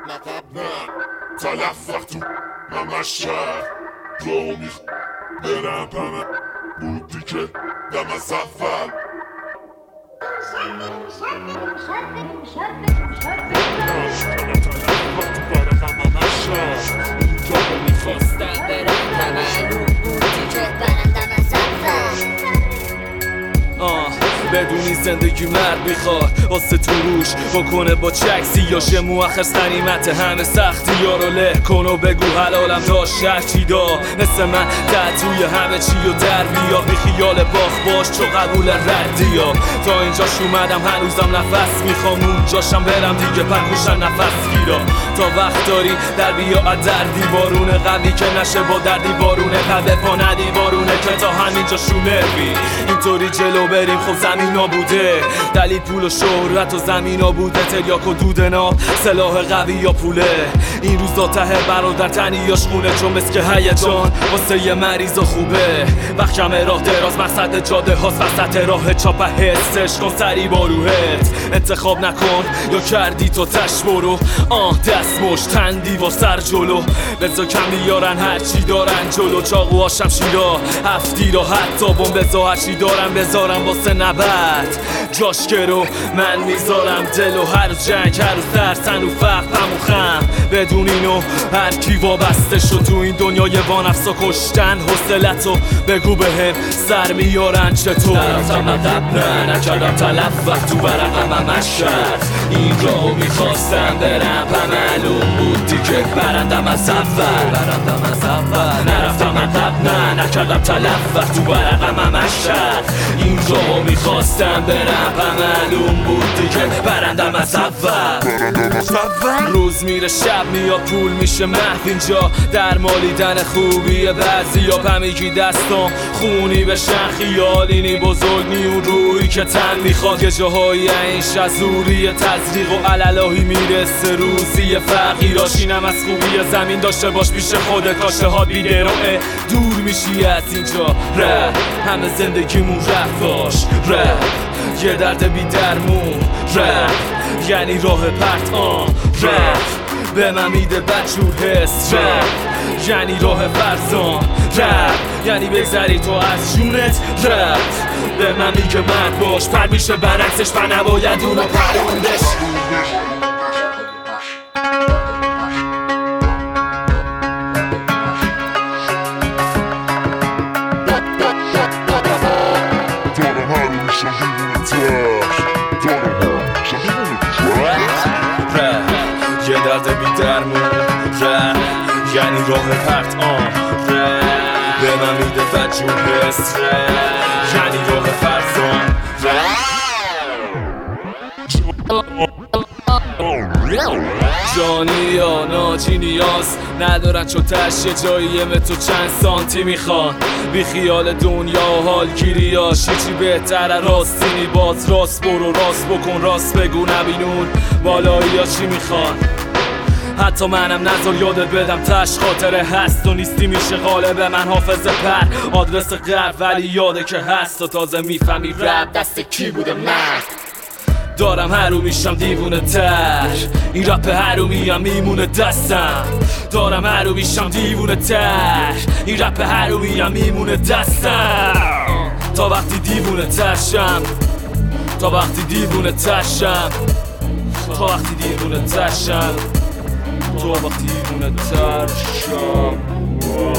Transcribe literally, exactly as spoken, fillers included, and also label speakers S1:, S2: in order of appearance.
S1: تلفق تو ممشر جا میخ برم پمه بودی که دم از اول تلفق تو برقم ممشر جا میخواستم برم پمه بودی که برم دم از اول
S2: بدونی زندگی مرد میخواد واسه تو روش بکنه با چکسی یا شه مؤخر غنیمت همه سختی ها رو له کن و بگو حلالم داشت شهر چی دا مثل من توی همه چی و در بیا بی خیال باخ باش چو قبول ردی ها تا اینجاش اومدم هنوزم نفس میخوام اونجاشم برم دیگه پنگوشم نفس گیرا تا وقت داری در بیا از در دیوارونه قوی که نشه با در دیوارونه قلب پا ندیوارونه که تا همینجا شونه بی اینطوری جلو بریم خب زمینا بوده دلیل پول و شهرت و زمینا بوده تریاک و دودنا سلاح قوی یا پوله این روزا ته برادر تنیاش خونه چون مسک هیجان واسه یه مریض و خوبه وقت کمه راه دراز مقصد جاده هاست وسط راه چاپ حسش کن سری با روحت انتخاب نکن یا کردی تو تش برو آه دست مش تندی و سر جلو بزا کم بیارن هرچی دارن جلو چاقو هاشم شیرا هفتی را حتی بوم بزا هرچی دارم بذارم واسه نبرد جاش رو من میذارم دل و هر جنگ هر ترسن و فقر پم و خم بدون اینو هر کی وابسته شد تو این دنیای وانفسا کشتن حوصلتو بگو بهم سر میارن چطور نرفتم ندب نه نکردم تلفق تو برقم همش کرد این راهو میخواستم برم و معلوم بودی که برندم از اول برندم از اول نرفتم ندب نه نکردم تلفق تو برقم همش کرد این راهو میخواستم برم و معلوم بودی که برندم از اول روز میره شب میاد پول میشه محو اینجا در مالیدن خوبیه بعضی یا پمیگی دستان خونی بشن خیالینی بزرگ نیون روی که تن میخواد یه جاهای این شزوری تزریق و علالهی میرسه روزی فقیراشینم از خوبی زمین داشته باش پیش خودت کاشه ها بیدروه دور میشی از اینجا ره همه زندگیمون رفتاش ره یه درد بی درمون ره یعنی راه پرت آن ره به من میده بدجور حس ره یعنی راه فرزان ره یعنی بگذری تو از جونت ره به من میگه مرد باش پر میشه برعکسش پر نباید اونو پروندش یه درد بی درمون ره یعنی راه پرت آن ره به من میده بدجور حس ره یعنی راه فرزان ره جانی یا ناجی نیاز ندارن چون تش یه جاییه متو چند سانتی میخوان بی خیال دنیا و حالگیری ها چی بهتره راستینی باز راست برو راست بکن راست بگو نبینون بالایی ها چی میخوان حتی منم نذار یادت بدم تش خاطره هست و نیستی میشه غالب من حافظ پر آدرس غرب ولی یاده که هست و تازه میفهمی رب دست کی بوده مرد دارم هرو میشم دیوونه تر این رپ هرومی هم میمونه دستم دارم هرو میشم دیوونه تر این رپ هرومی هم میمونه دستم تا وقتی دیوونه ترشم تا وقتی دیوونه ترشم تا وقتی دیوونه ترشم تا وقتی دیوونه ترشم